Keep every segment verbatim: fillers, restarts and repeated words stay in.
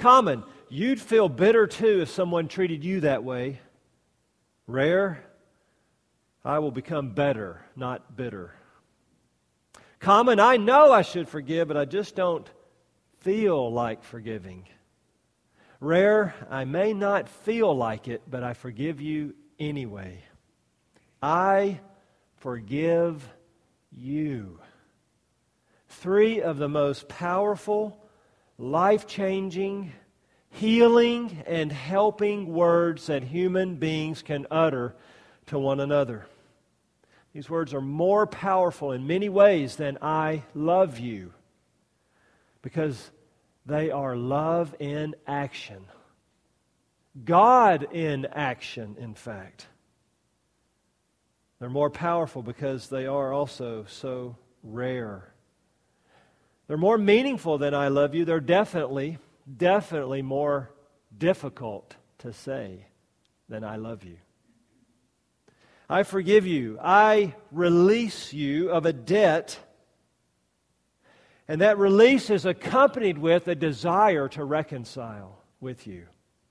Common, you'd feel bitter too if someone treated you that way. Rare, I will become better, not bitter. Common, I know I should forgive, but I just don't feel like forgiving. Rare, I may not feel like it, but I forgive you anyway. I forgive you. Three of the most powerful, life-changing, healing, and helping words that human beings can utter to one another. These words are more powerful in many ways than I love you, because they are love in action. God in action, in fact. They're more powerful because they are also so rare. They're more meaningful than I love you. They're definitely, definitely more difficult to say than I love you. I forgive you. I release you of a debt, and that release is accompanied with a desire to reconcile with you.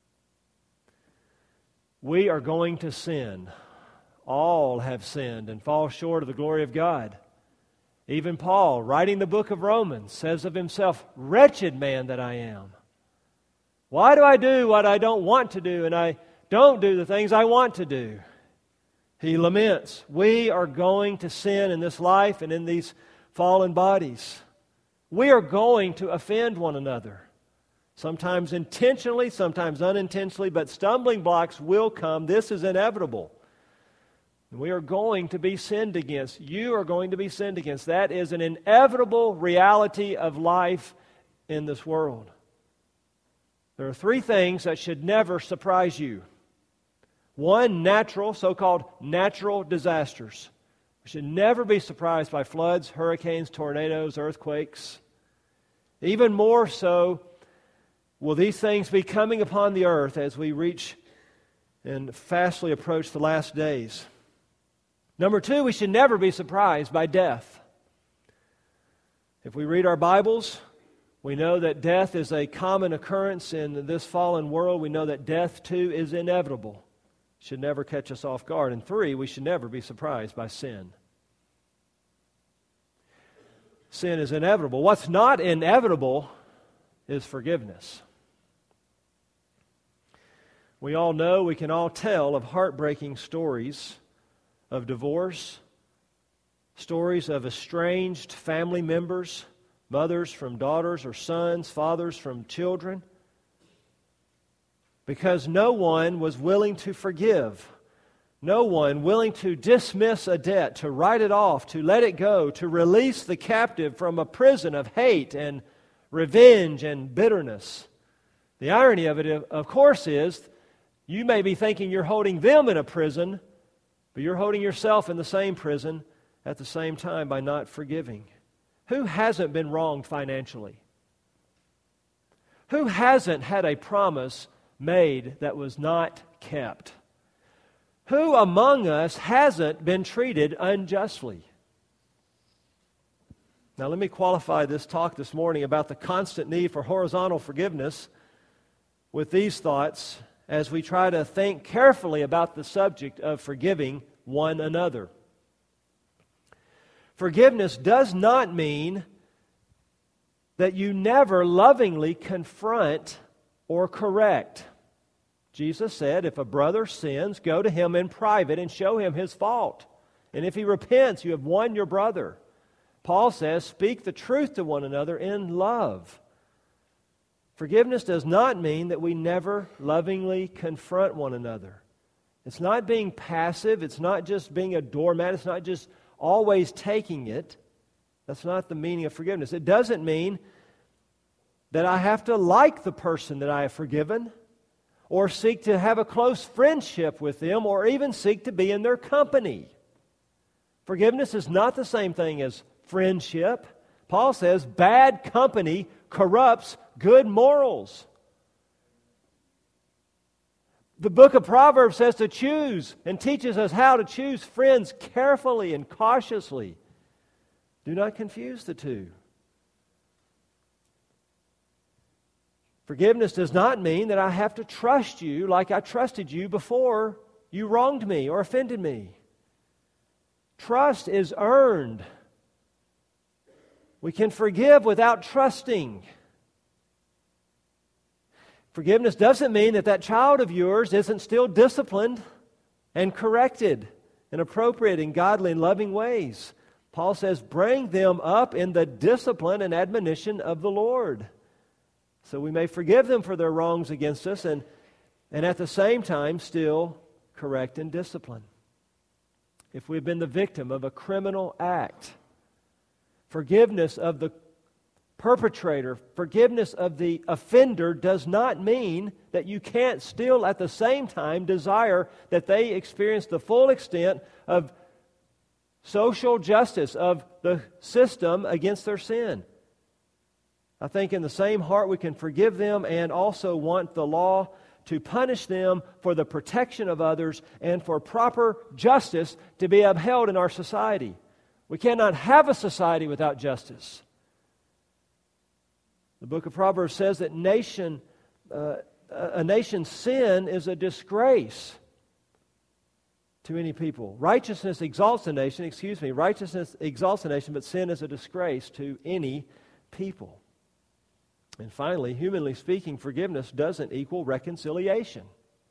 We are going to sin. All have sinned and fall short of the glory of God. Even Paul, writing the book of Romans, says of himself, "Wretched man that I am. Why do I do what I don't want to do, and I don't do the things I want to do?" He laments, we are going to sin in this life and in these fallen bodies. We are going to offend one another. Sometimes intentionally, sometimes unintentionally, but stumbling blocks will come. This is inevitable. We are going to be sinned against. You are going to be sinned against. That is an inevitable reality of life in this world. There are three things that should never surprise you. One, natural, so-called natural disasters. We should never be surprised by floods, hurricanes, tornadoes, earthquakes. Even more so, will these things be coming upon the earth as we reach and fastly approach the last days. Number two, we should never be surprised by death. If we read our Bibles, we know that death is a common occurrence in this fallen world. We know that death too is inevitable. It should never catch us off guard. And three, we should never be surprised by sin. Sin is inevitable. What's not inevitable is forgiveness. We all know, we can all tell of heartbreaking stories of divorce, stories of estranged family members, mothers from daughters or sons, fathers from children, because no one was willing to forgive. No one willing to dismiss a debt, to write it off, to let it go, to release the captive from a prison of hate and revenge and bitterness. The irony of it, of course, is you may be thinking you're holding them in a prison, but you're holding yourself in the same prison at the same time by not forgiving. Who hasn't been wronged financially? Who hasn't had a promise made that was not kept? Who among us hasn't been treated unjustly? Now let me qualify this talk this morning about the constant need for horizontal forgiveness with these thoughts as we try to think carefully about the subject of forgiving one another. Forgiveness does not mean that you never lovingly confront or correct. Jesus said, if a brother sins, go to him in private and show him his fault. And if he repents, you have won your brother. Paul says, speak the truth to one another in love. Forgiveness does not mean that we never lovingly confront one another. It's not being passive. It's not just being a doormat. It's not just always taking it. That's not the meaning of forgiveness. It doesn't mean that I have to like the person that I have forgiven, or seek to have a close friendship with them, or even seek to be in their company. Forgiveness is not the same thing as friendship. Paul says bad company corrupts good morals. The book of Proverbs says to choose and teaches us how to choose friends carefully and cautiously. Do not confuse the two. Forgiveness does not mean that I have to trust you like I trusted you before you wronged me or offended me. Trust is earned. We can forgive without trusting. Forgiveness doesn't mean that that child of yours isn't still disciplined and corrected in appropriate and godly and loving ways. Paul says, bring them up in the discipline and admonition of the Lord. So we may forgive them for their wrongs against us and, and at the same time still correct and discipline. If we've been the victim of a criminal act, forgiveness of the perpetrator, forgiveness of the offender does not mean that you can't still at the same time desire that they experience the full extent of social justice of the system against their sin. I think in the same heart we can forgive them and also want the law to punish them for the protection of others and for proper justice to be upheld in our society. We cannot have a society without justice. The book of Proverbs says that nation, uh, a nation's sin is a disgrace to any people. Righteousness exalts a nation, excuse me, righteousness exalts a nation, but sin is a disgrace to any people. And finally, humanly speaking, forgiveness doesn't equal reconciliation.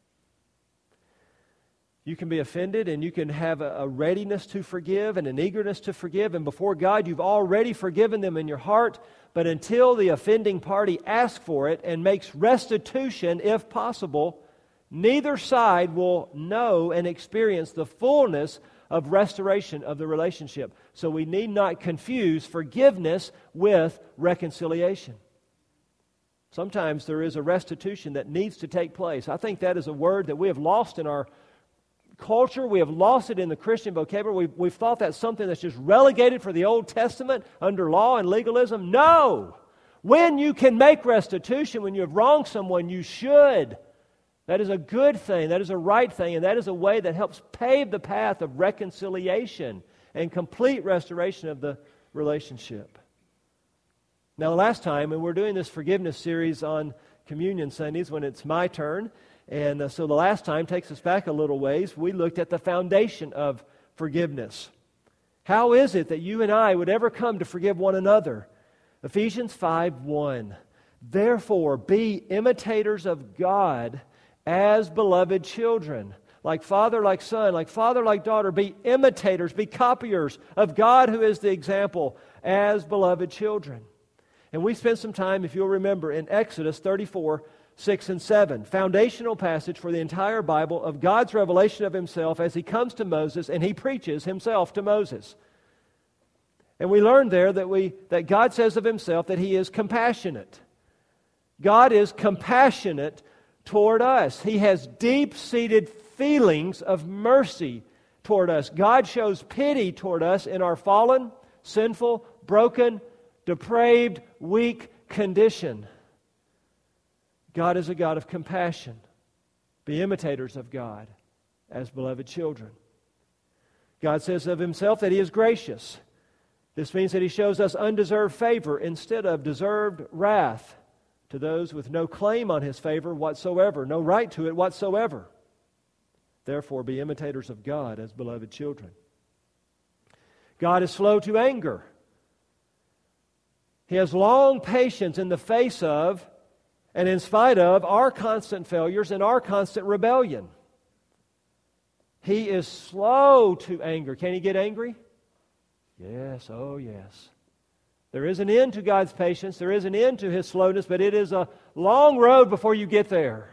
You can be offended and you can have a, a readiness to forgive and an eagerness to forgive, and before God you've already forgiven them in your heart, but until the offending party asks for it and makes restitution if possible, neither side will know and experience the fullness of restoration of the relationship. So we need not confuse forgiveness with reconciliation. Sometimes there is a restitution that needs to take place. I think that is a word that we have lost in our culture. We have lost it in the Christian vocabulary. We've, we've thought that's something that's just relegated for the Old Testament under law and legalism. No! When you can make restitution, when you have wronged someone, you should. That is a good thing. That is a right thing. And that is a way that helps pave the path of reconciliation and complete restoration of the relationship. Now, the last time, and we're doing this forgiveness series on Communion Sundays when it's my turn, and uh, so the last time takes us back a little ways. We looked at the foundation of forgiveness. How is it that you and I would ever come to forgive one another? Ephesians five one. Therefore, be imitators of God as beloved children. Like father, like son, like father, like daughter, be imitators, be copiers of God who is the example as beloved children. And we spent some time, if you'll remember, in Exodus thirty-four, six and seven. Foundational passage for the entire Bible of God's revelation of Himself as He comes to Moses and He preaches Himself to Moses. And we learned there that we that God says of Himself that He is compassionate. God is compassionate toward us. He has deep-seated feelings of mercy toward us. God shows pity toward us in our fallen, sinful, broken, depraved, weak condition. God is a God of compassion. Be imitators of God as beloved children. God says of Himself that He is gracious. This means that He shows us undeserved favor instead of deserved wrath to those with no claim on His favor whatsoever, no right to it whatsoever. Therefore, be imitators of God as beloved children. God is slow to anger. He has long patience in the face of and in spite of our constant failures and our constant rebellion. He is slow to anger. Can He get angry? Yes, oh yes. There is an end to God's patience. There is an end to His slowness, but it is a long road before you get there.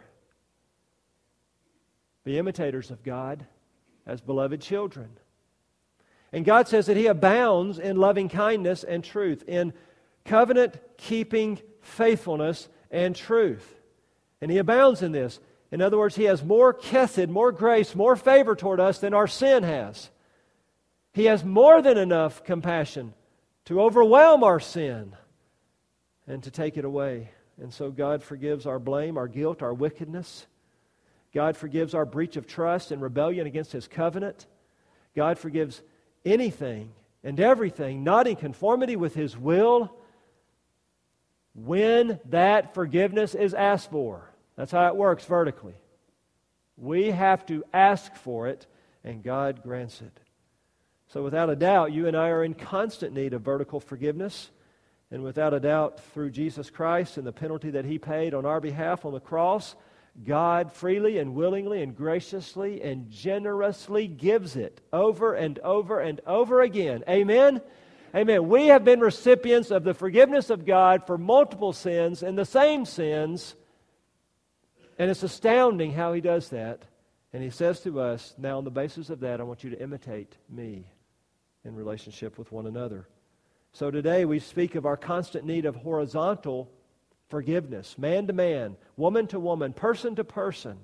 Be imitators of God as beloved children. And God says that He abounds in loving kindness and truth, in covenant-keeping faithfulness and truth. And He abounds in this. In other words, He has more chesed, more grace, more favor toward us than our sin has. He has more than enough compassion to overwhelm our sin and to take it away. And so God forgives our blame, our guilt, our wickedness. God forgives our breach of trust and rebellion against His covenant. God forgives anything and everything not in conformity with His will. when that forgiveness is asked for. That's how it works vertically. We have to ask for it, and God grants it. So without a doubt, you and I are in constant need of vertical forgiveness. And without a doubt, through Jesus Christ and the penalty that He paid on our behalf on the cross, God freely and willingly and graciously and generously gives it over and over and over again. Amen? Amen. We have been recipients of the forgiveness of God for multiple sins and the same sins. And it's astounding how He does that. And He says to us, now on the basis of that, I want you to imitate me in relationship with one another. So today we speak of our constant need of horizontal forgiveness, man to man, woman to woman, person to person.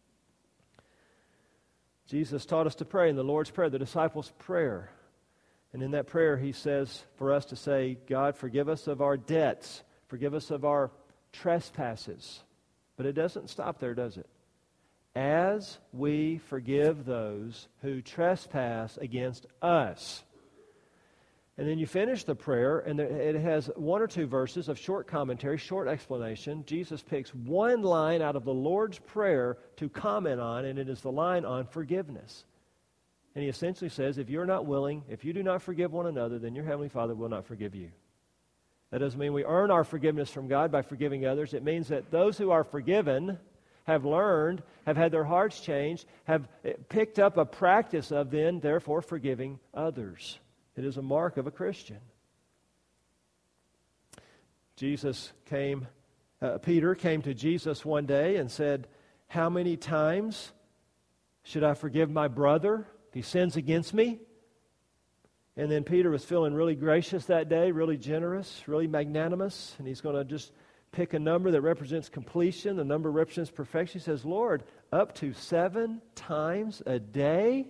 Jesus taught us to pray in the Lord's Prayer, the disciples' prayer. And in that prayer He says for us to say, God, forgive us of our debts, forgive us of our trespasses. But it doesn't stop there, does it? As we forgive those who trespass against us. And then you finish the prayer, and it has one or two verses of short commentary, short explanation. Jesus picks one line out of the Lord's Prayer to comment on, and it is the line on forgiveness. And He essentially says, if you're not willing, if you do not forgive one another, then your Heavenly Father will not forgive you. That doesn't mean we earn our forgiveness from God by forgiving others. It means that those who are forgiven have learned, have had their hearts changed, have picked up a practice of then, therefore, forgiving others. It is a mark of a Christian. Jesus came, uh, Peter came to Jesus one day and said, how many times should I forgive my brother if he sins against me? And then Peter was feeling really gracious that day, really generous, really magnanimous, and he's going to just pick a number that represents completion. The number represents perfection. He says, Lord, up to seven times a day?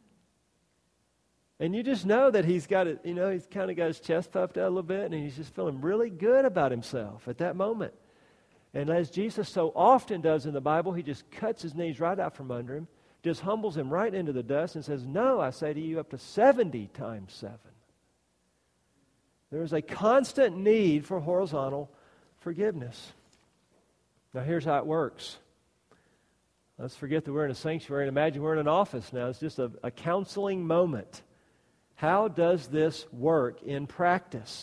And you just know that he's got it, you know, he's kind of got his chest puffed out a little bit, and he's just feeling really good about himself at that moment. And as Jesus so often does in the Bible, He just cuts his knees right out from under him, just humbles him right into the dust and says, no, I say to you, up to seventy times seven. There is a constant need for horizontal forgiveness. Now here's how it works. Let's forget that we're in a sanctuary and imagine we're in an office now. It's just a, a counseling moment. How does this work in practice?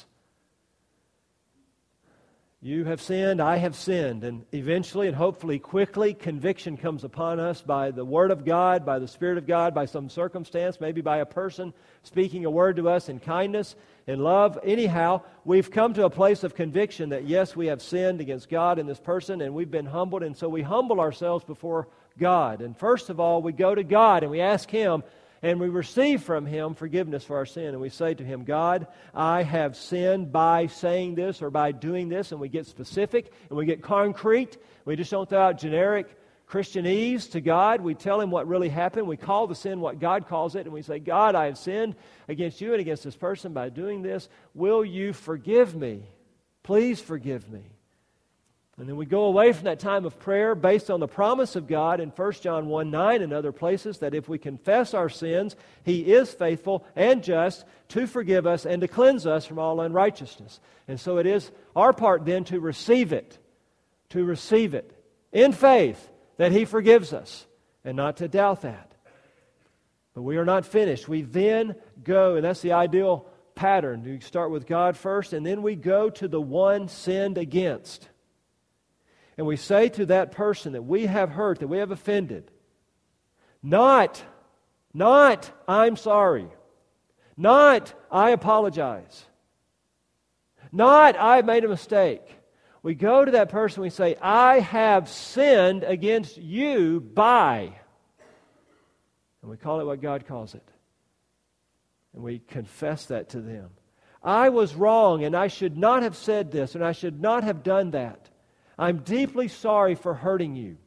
You have sinned, I have sinned, and eventually and hopefully quickly conviction comes upon us by the Word of God, by the Spirit of God, by some circumstance, maybe by a person speaking a word to us in kindness, in love. Anyhow, we've come to a place of conviction that yes, we have sinned against God and this person, and we've been humbled, and so we humble ourselves before God. And first of all, we go to God and we ask Him, and we receive from Him forgiveness for our sin. And we say to Him, God, I have sinned by saying this or by doing this. And we get specific and we get concrete. We just don't throw out generic Christianese to God. We tell Him what really happened. We call the sin what God calls it. And we say, God, I have sinned against you and against this person by doing this. Will you forgive me? Please forgive me. And then we go away from that time of prayer based on the promise of God in First John one nine and other places that if we confess our sins, He is faithful and just to forgive us and to cleanse us from all unrighteousness. And so it is our part then to receive it, to receive it in faith that He forgives us and not to doubt that. But we are not finished. We then go, and that's the ideal pattern. We start with God first, and then we go to the one sinned against. And we say to that person that we have hurt, that we have offended, not, not, I'm sorry, not, I apologize, not, I've made a mistake. We go to that person, we say, I have sinned against you by, and we call it what God calls it. And we confess that to them. I was wrong, and I should not have said this, and I should not have done that. I'm deeply sorry for hurting you.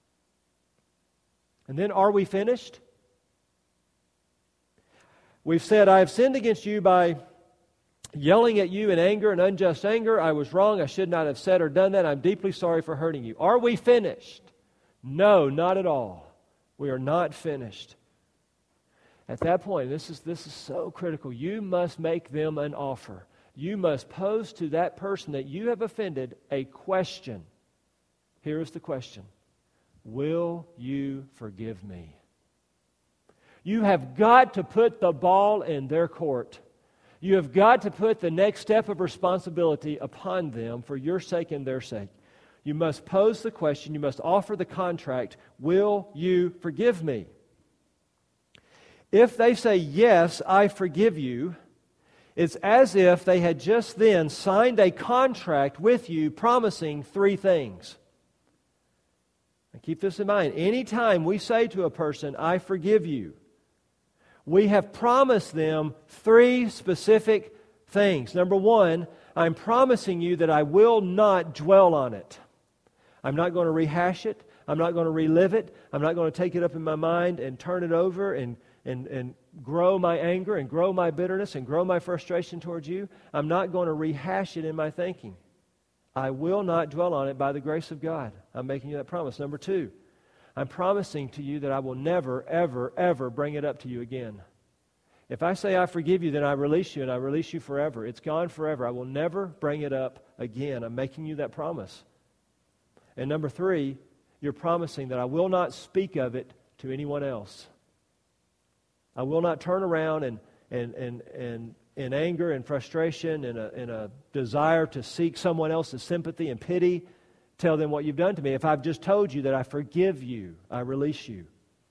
And then are we finished? We've said, I have sinned against you by yelling at you in anger and unjust anger. I was wrong. I should not have said or done that. I'm deeply sorry for hurting you. Are we finished? No, not at all. We are not finished. At that point, this is, this is so critical. You must make them an offer. you must pose to that person that you have offended a question. Here is the question. Will you forgive me? You have got to put the ball in their court. You have got to put the next step of responsibility upon them for your sake and their sake. You must pose the question, you must offer the contract, will you forgive me? If they say, yes, I forgive you, it's as if they had just then signed a contract with you promising three things. And keep this in mind. Anytime we say to a person, I forgive you, we have promised them three specific things. Number one, I'm promising you that I will not dwell on it. I'm not going to rehash it. I'm not going to relive it. I'm not going to take it up in my mind and turn it over and, and, and grow my anger and grow my bitterness and grow my frustration towards you. I'm not going to rehash it in my thinking. I will not dwell on it by the grace of God. I'm making you that promise. Number two, I'm promising to you that I will never, ever, ever bring it up to you again. If I say I forgive you, then I release you, and I release you forever. It's gone forever. I will never bring it up again. I'm making you that promise. And number three, you're promising that I will not speak of it to anyone else. I will not turn around and and and and in anger and frustration and a, and a desire to seek someone else's sympathy and pity, tell them what you've done to me. If I've just told you that I forgive you, I release you.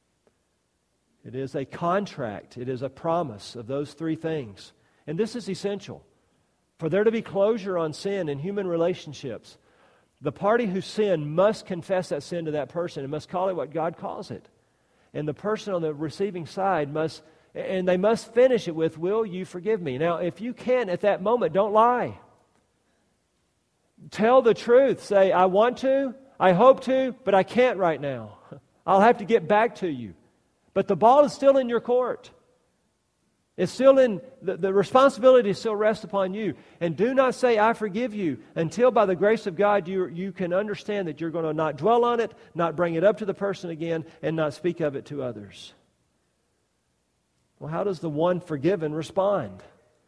It is a contract. It is a promise of those three things. And this is essential. For there to be closure on sin in human relationships, the party who sinned must confess that sin to that person and must call it what God calls it. And the person on the receiving side must, and they must finish it with, will you forgive me? Now, if you can at that moment, don't lie. Tell the truth. Say, I want to, I hope to, but I can't right now. I'll have to get back to you. But the ball is still in your court. It's still in, the, the responsibility still rests upon you. And do not say, I forgive you, until by the grace of God you, you can understand that you're going to not dwell on it, not bring it up to the person again, and not speak of it to others. Well, how does the one forgiven respond?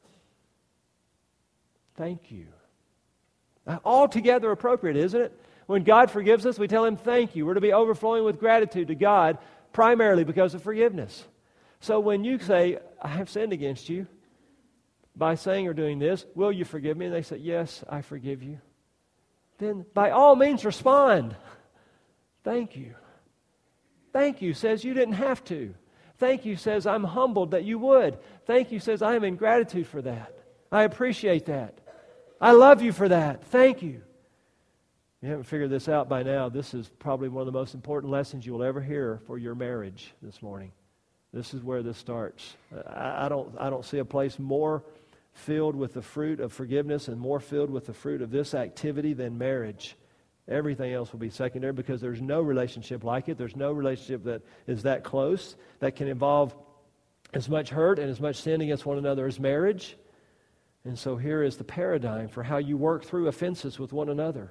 Thank you. Altogether appropriate, isn't it? When God forgives us, we tell Him thank you. We're to be overflowing with gratitude to God, primarily because of forgiveness. So when you say, I have sinned against you by saying or doing this, will you forgive me? And they say, yes, I forgive you. Then by all means respond. Thank you. Thank you says you didn't have to. Thank you says I'm humbled that you would. Thank you says I am in gratitude for that. I appreciate that. I love you for that. Thank you. If you haven't figured this out by now, this is probably one of the most important lessons you will ever hear for your marriage this morning. This is where this starts. I, I don't I don't see a place more filled with the fruit of forgiveness and more filled with the fruit of this activity than marriage. Everything else will be secondary because there's no relationship like it. There's no relationship that is that close, that can involve as much hurt and as much sin against one another as marriage. And so here is the paradigm for how you work through offenses with one another.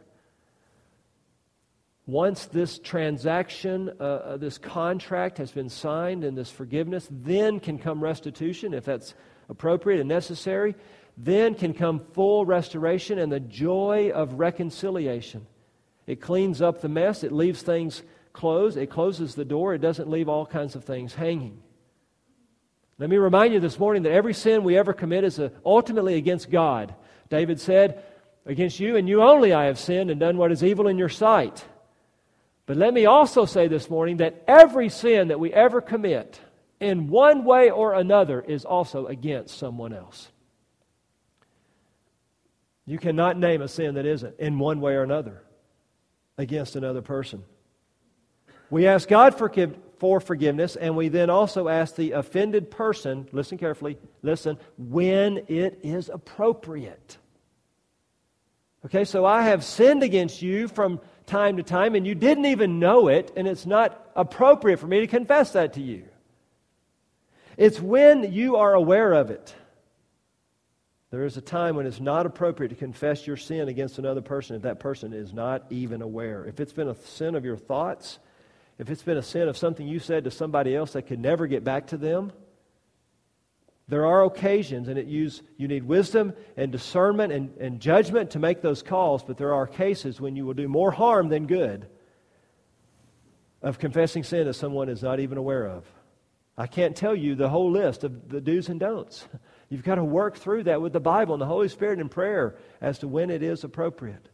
Once this transaction, uh, uh, this contract has been signed and this forgiveness, then can come restitution if that's appropriate and necessary. Then can come full restoration and the joy of reconciliation. It cleans up the mess. It leaves things closed. It closes the door. It doesn't leave all kinds of things hanging. Let me remind you this morning that every sin we ever commit is uh, ultimately against God. David said, against you and you only I have sinned and done what is evil in your sight. But let me also say this morning that every sin that we ever commit in one way or another is also against someone else. You cannot name a sin that isn't in one way or another against another person. We ask God for, for forgiveness, and we then also ask the offended person, listen carefully, listen, when it is appropriate. Okay, so I have sinned against you from time to time, and you didn't even know it, and it's not appropriate for me to confess that to you. It's when you are aware of it. There is a time when it's not appropriate to confess your sin against another person if that person is not even aware. If it's been a sin of your thoughts, if it's been a sin of something you said to somebody else that could never get back to them, There are occasions, and it use, you need wisdom and discernment and, and judgment to make those calls, but there are cases when you will do more harm than good of confessing sin that someone is not even aware of. I can't tell you the whole list of the do's and don'ts. You've got to work through that with the Bible and the Holy Spirit and prayer as to when it is appropriate.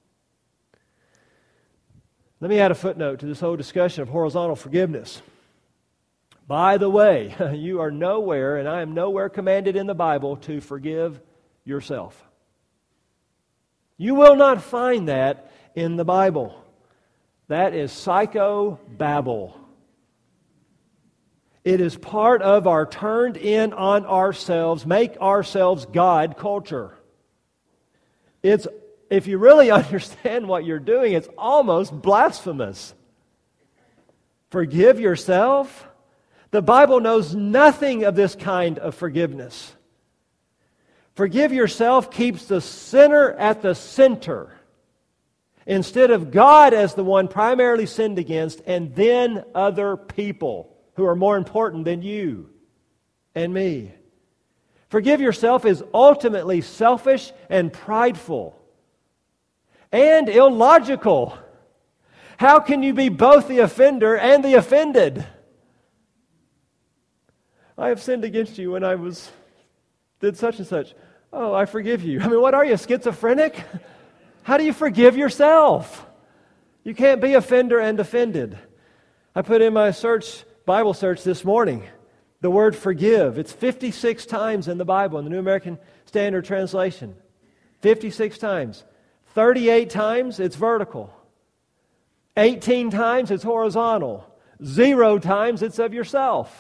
Let me add a footnote to this whole discussion of horizontal forgiveness. By the way, you are nowhere, and I am nowhere commanded in the Bible to forgive yourself. You will not find that in the Bible. That is psychobabble. It is part of our turned in on ourselves, make ourselves God culture. It's, if you really understand what you're doing, it's almost blasphemous. Forgive yourself? The Bible knows nothing of this kind of forgiveness. Forgive yourself keeps the sinner at the center, instead of God as the one primarily sinned against, and then other people who are more important than you and me. Forgive yourself is ultimately selfish and prideful and illogical. How can you be both the offender and the offended? I have sinned against you when I was did such and such. Oh, I forgive you. I mean, what are you, schizophrenic? How do you forgive yourself? You can't be offender and offended. I put in my search Bible search this morning the word forgive. It's fifty-six times in the Bible, in the New American Standard Translation. fifty-six times. thirty-eight times it's vertical. eighteen times it's horizontal. Zero times it's of yourself.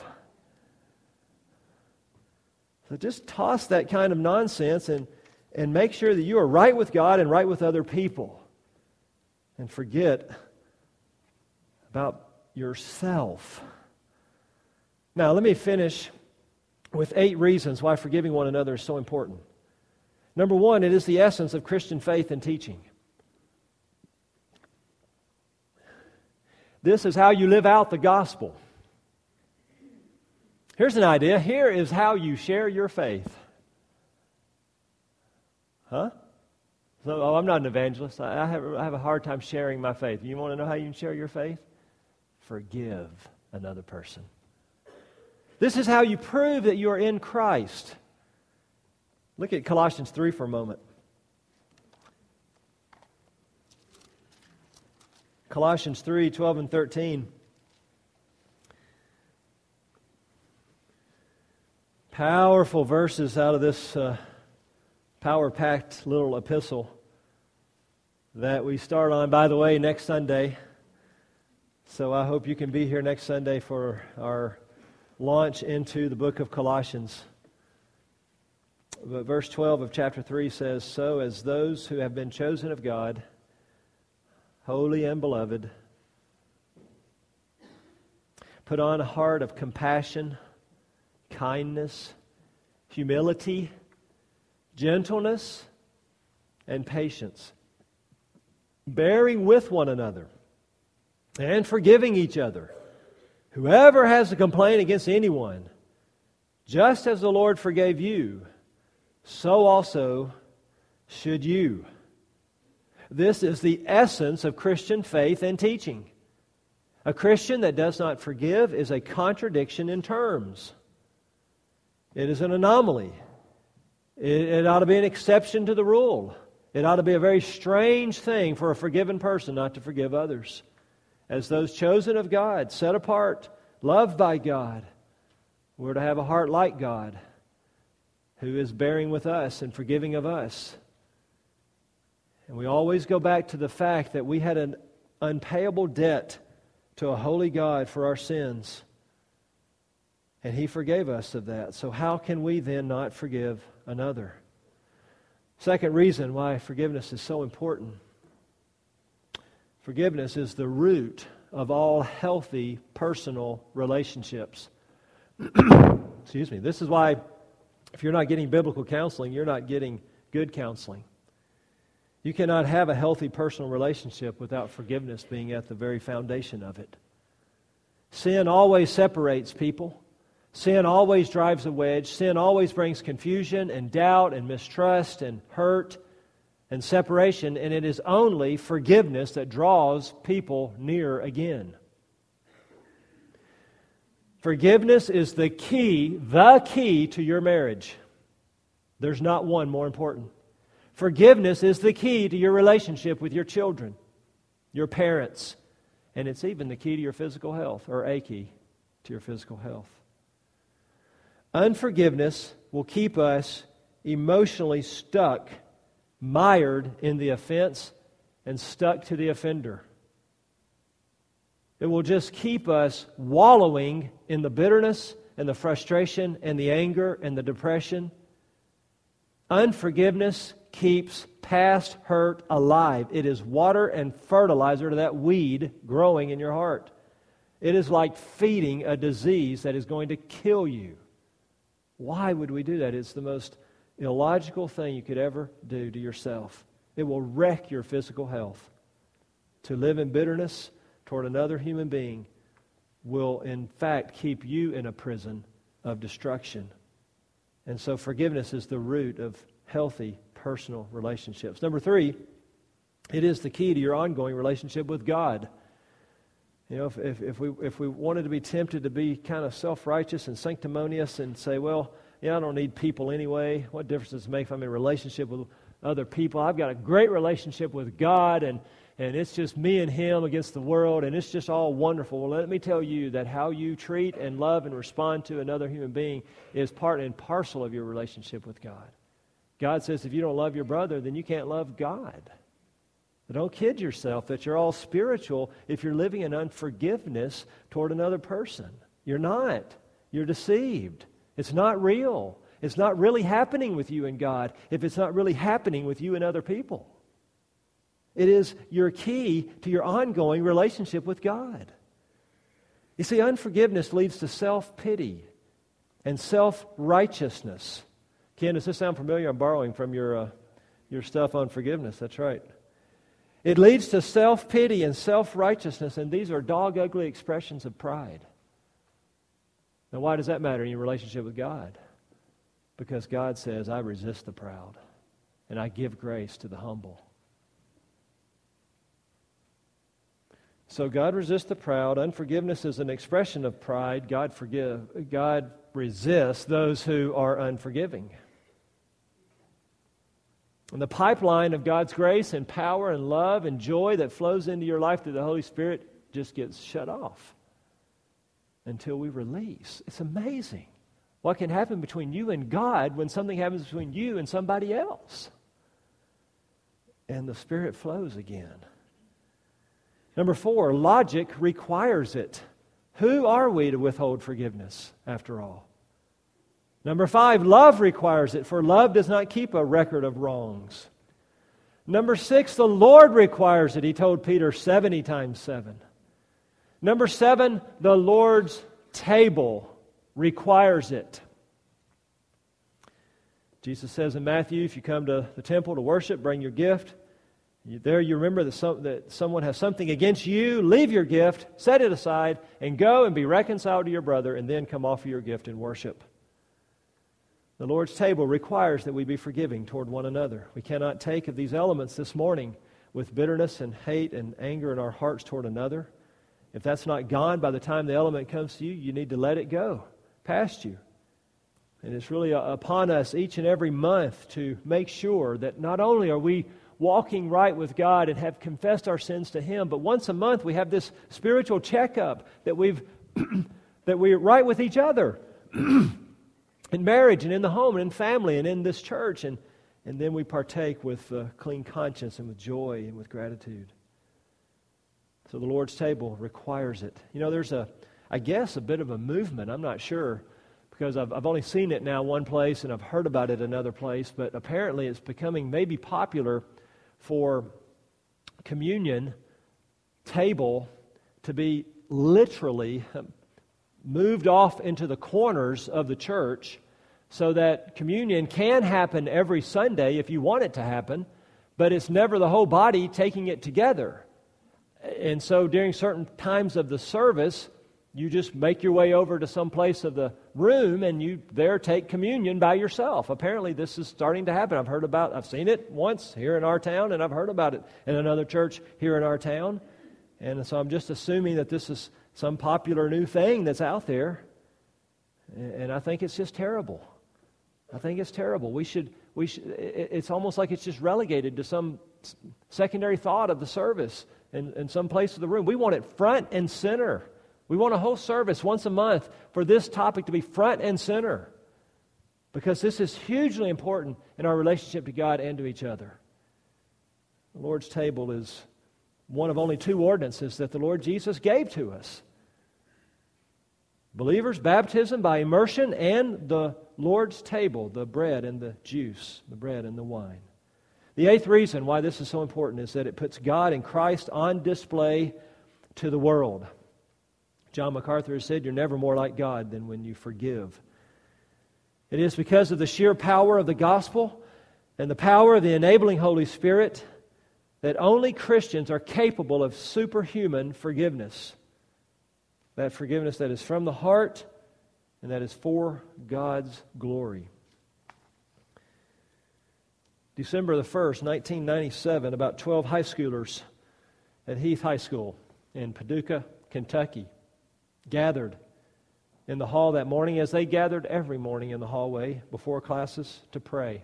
So just toss that kind of nonsense and, and make sure that you are right with God and right with other people. And forget about yourself. Now, let me finish with eight reasons why forgiving one another is so important. Number one, it is the essence of Christian faith and teaching. This is how you live out the gospel. Here's an idea. Here is how you share your faith. Huh? So, oh, I'm not an evangelist. I, I, have, I have a hard time sharing my faith. You want to know how you can share your faith? Forgive another person. This is how you prove that you are in Christ. Look at Colossians three for a moment. Colossians three, twelve and thirteen. Powerful verses out of this uh, power-packed little epistle that we start on, by the way, next Sunday. So I hope you can be here next Sunday for our launch into the book of Colossians. But verse twelve of chapter three says, "So as those who have been chosen of God, holy and beloved, put on a heart of compassion, kindness, humility, gentleness, and patience, bearing with one another and forgiving each other. Whoever has a complaint against anyone, just as the Lord forgave you, so also should you." This is the essence of Christian faith and teaching. A Christian that does not forgive is a contradiction in terms. It is an anomaly. It, it ought to be an exception to the rule. It ought to be a very strange thing for a forgiven person not to forgive others. As those chosen of God, set apart, loved by God, we're to have a heart like God, who is bearing with us and forgiving of us. And we always go back to the fact that we had an unpayable debt to a holy God for our sins. And He forgave us of that. So how can we then not forgive another? Second reason why forgiveness is so important. Forgiveness is the root of all healthy personal relationships. Excuse me. This is why if you're not getting biblical counseling, you're not getting good counseling. You cannot have a healthy personal relationship without forgiveness being at the very foundation of it. Sin always separates people. Sin always drives a wedge. Sin always brings confusion and doubt and mistrust and hurt and separation, and it is only forgiveness that draws people near again. Forgiveness is the key, the key to your marriage. There's not one more important. Forgiveness is the key to your relationship with your children, your parents, and it's even the key to your physical health, or a key to your physical health. Unforgiveness will keep us emotionally stuck, mired in the offense, and stuck to the offender. It will just keep us wallowing in the bitterness and the frustration and the anger and the depression. Unforgiveness keeps past hurt alive. It is water and fertilizer to that weed growing in your heart. It is like feeding a disease that is going to kill you. Why would we do that? It's the most illogical thing you could ever do to yourself. It will wreck your physical health. To live in bitterness toward another human being will in fact keep you in a prison of destruction. And so forgiveness is the root of healthy personal relationships. Number three, it is the key to your ongoing relationship with God. You know, if, if, if we if we wanted to be tempted to be kind of self-righteous and sanctimonious and say, well, yeah, I don't need people anyway. What difference does it make if I'm in a relationship with other people? I've got a great relationship with God, and And it's just me and Him against the world, and it's just all wonderful. Well, let me tell you that how you treat and love and respond to another human being is part and parcel of your relationship with God. God says if you don't love your brother, then you can't love God. But don't kid yourself that you're all spiritual if you're living in unforgiveness toward another person. You're not. You're deceived. It's not real. It's not really happening with you and God if it's not really happening with you and other people. It is your key to your ongoing relationship with God. You see, unforgiveness leads to self-pity and self-righteousness. Ken, does this sound familiar? I'm borrowing from your, uh, your stuff on forgiveness. That's right. It leads to self-pity and self-righteousness, and these are dog-ugly expressions of pride. Now, why does that matter in your relationship with God? Because God says, I resist the proud, and I give grace to the humble. So God resists the proud. Unforgiveness is an expression of pride. God forgive. God resists those who are unforgiving. And the pipeline of God's grace and power and love and joy that flows into your life through the Holy Spirit just gets shut off until we release. It's amazing what can happen between you and God when something happens between you and somebody else. And the Spirit flows again. Number four, logic requires it. Who are we to withhold forgiveness, after all? Number five, love requires it, for love does not keep a record of wrongs. Number six, the Lord requires it. He told Peter seventy times seven. Number seven, the Lord's table requires it. Jesus says in Matthew, if you come to the temple to worship, bring your gift. There you remember that, some, that someone has something against you, leave your gift, set it aside, and go and be reconciled to your brother, and then come offer your gift in worship. The Lord's table requires that we be forgiving toward one another. We cannot take of these elements this morning with bitterness and hate and anger in our hearts toward another. If that's not gone by the time the element comes to you, you need to let it go past you. And it's really upon us each and every month to make sure that not only are we walking right with God and have confessed our sins to Him, but once a month we have this spiritual checkup that we've that we're right with each other in marriage and in the home and in family and in this church, and and then we partake with a clean conscience and with joy and with gratitude. So the Lord's table requires it. You know, there's a, I guess, a bit of a movement. I'm not sure, because I've I've only seen it now one place and I've heard about it another place, but apparently it's becoming maybe popular for communion table to be literally moved off into the corners of the church so that communion can happen every Sunday if you want it to happen, but it's never the whole body taking it together. And so during certain times of the service, You just make your way over to some place of the room and you there take communion by yourself. Apparently this is starting to happen. I've heard about, I've seen it once here in our town, and I've heard about it in another church here in our town. And so I'm just assuming that this is some popular new thing that's out there. And I think it's just terrible. I think it's terrible. We should, we should, it's almost like it's just relegated to some secondary thought of the service in, in some place of the room. We want it front and center. We want a whole service once a month for this topic to be front and center, because this is hugely important in our relationship to God and to each other. The Lord's table is one of only two ordinances that the Lord Jesus gave to us. Believers, baptism by immersion, and the Lord's table, the bread and the juice, the bread and the wine. The eighth reason why this is so important is that it puts God and Christ on display to the world. John MacArthur has said, you're never more like God than when you forgive. It is because of the sheer power of the gospel and the power of the enabling Holy Spirit that only Christians are capable of superhuman forgiveness. That forgiveness that is from the heart and that is for God's glory. December the first, nineteen ninety-seven, about twelve high schoolers at Heath High School in Paducah, Kentucky, gathered in the hall that morning, as they gathered every morning in the hallway before classes, to pray.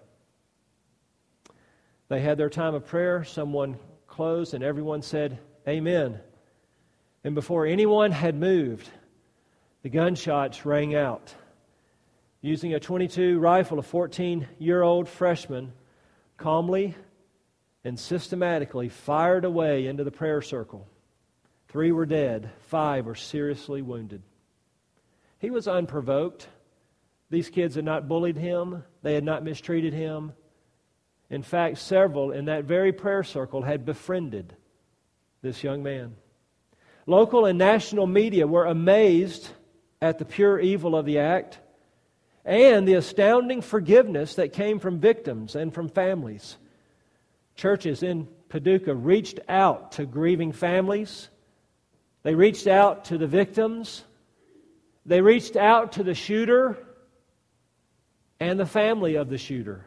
They had their time of prayer. Someone closed and everyone said, Amen. And before anyone had moved, the gunshots rang out. Using a twenty-two rifle, a fourteen-year-old freshman calmly and systematically fired away into the prayer circle. Three were dead. Five were seriously wounded. He was unprovoked. These kids had not bullied him. They had not mistreated him. In fact, several in that very prayer circle had befriended this young man. Local and national media were amazed at the pure evil of the act and the astounding forgiveness that came from victims and from families. Churches in Paducah reached out to grieving families. They reached out to the victims. They reached out to the shooter and the family of the shooter.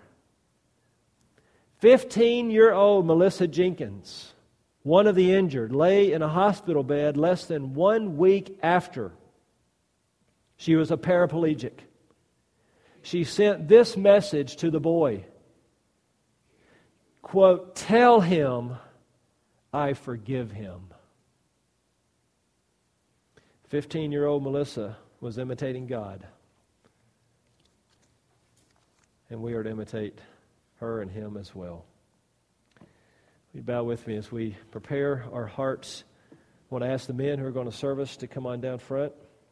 fifteen-year-old Melissa Jenkins, one of the injured, lay in a hospital bed less than one week after. She was a paraplegic. She sent this message to the boy. Quote, "Tell him I forgive him." fifteen-year-old Melissa was imitating God. And we are to imitate her and him as well. Will you bow with me as we prepare our hearts? I want to ask the men who are going to serve us to come on down front.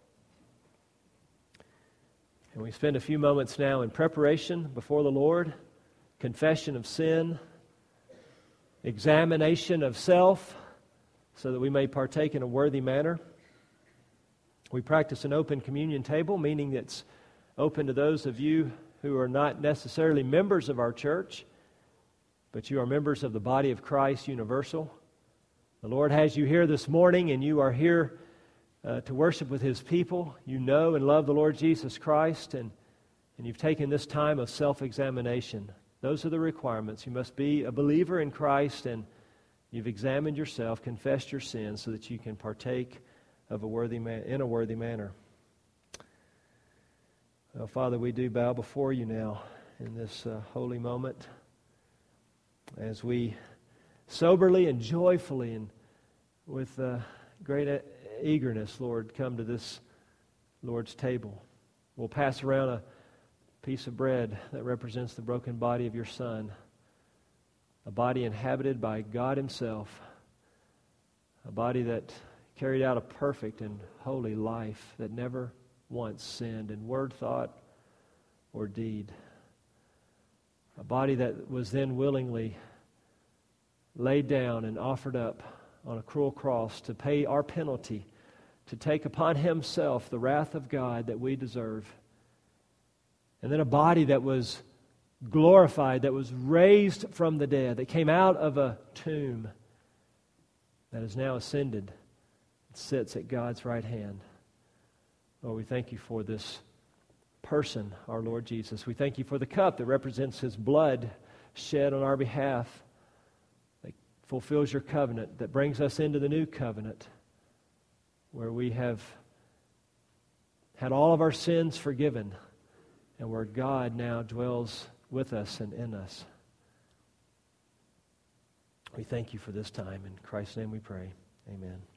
And we spend a few moments now in preparation before the Lord, confession of sin, examination of self, so that we may partake in a worthy manner. We practice an open communion table, meaning it's open to those of you who are not necessarily members of our church, but you are members of the body of Christ universal. The Lord has you here this morning, and you are here uh, to worship with His people. You know and love the Lord Jesus Christ, and, and you've taken this time of self-examination. Those are the requirements. You must be a believer in Christ, and you've examined yourself, confessed your sins, so that you can partake of a worthy man, in a worthy manner. Well, Father, we do bow before you now in this uh, holy moment as we soberly and joyfully and with uh, great uh, eagerness, Lord, come to this Lord's table. We'll pass around a piece of bread that represents the broken body of your Son, a body inhabited by God Himself, a body that carried out a perfect and holy life that never once sinned in word, thought, or deed. A body that was then willingly laid down and offered up on a cruel cross to pay our penalty, to take upon Himself the wrath of God that we deserve. And then a body that was glorified, that was raised from the dead, that came out of a tomb, that is now ascended, sits at God's right hand. Lord, we thank you for this person, our Lord Jesus. We thank you for the cup that represents his blood shed on our behalf, that fulfills your covenant, that brings us into the new covenant, where we have had all of our sins forgiven, and where God now dwells with us and in us. We thank you for this time. In Christ's name we pray. Amen.